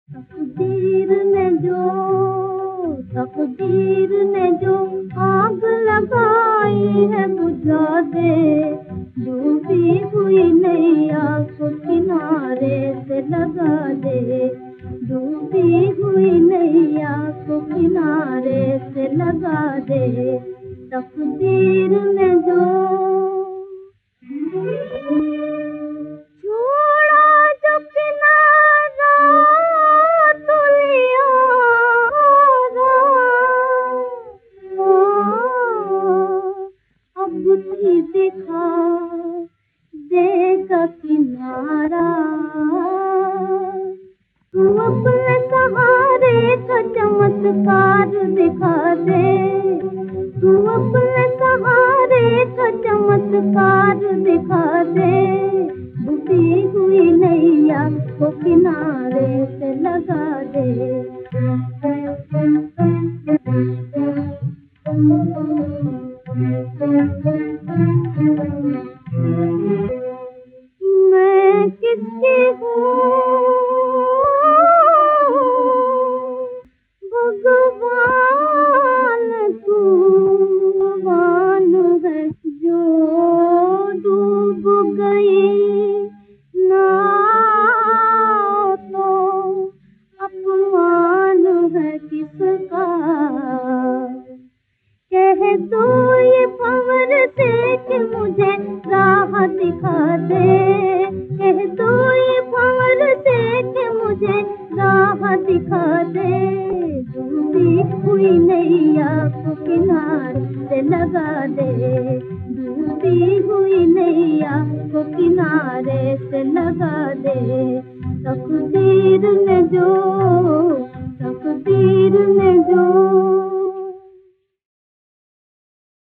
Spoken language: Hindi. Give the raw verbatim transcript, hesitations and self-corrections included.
तकदीर ने जो तकदीर ने जो आग लगाई है बुझा दे, डूबी हुई नैया को किनारे से लगा दे, डूबी हुई नैया को किनारे से लगा दे। तकदीर ने जो दिखा देगा किनारा, तू अपने सहारे का चमत्कार दिखा दे, तू अपने सहारे का चमत्कार दिखा दे, डूबी हुई नैया को किनारे से लगा दे। मैं किसकी हूँ भगवान, तू भगवान है जो डूब गई ना तो अपमान है किसका। कह दो ये भंवर से कि मुझे राह दिखा दे, कह दो ये भंवर से कि मुझे राह दिखा दे, डूबी हुई नैया को किनारे से लगा दे, डूबी हुई नैया को किनारे से लगा दे। तकदीर ने जो तकदीर ने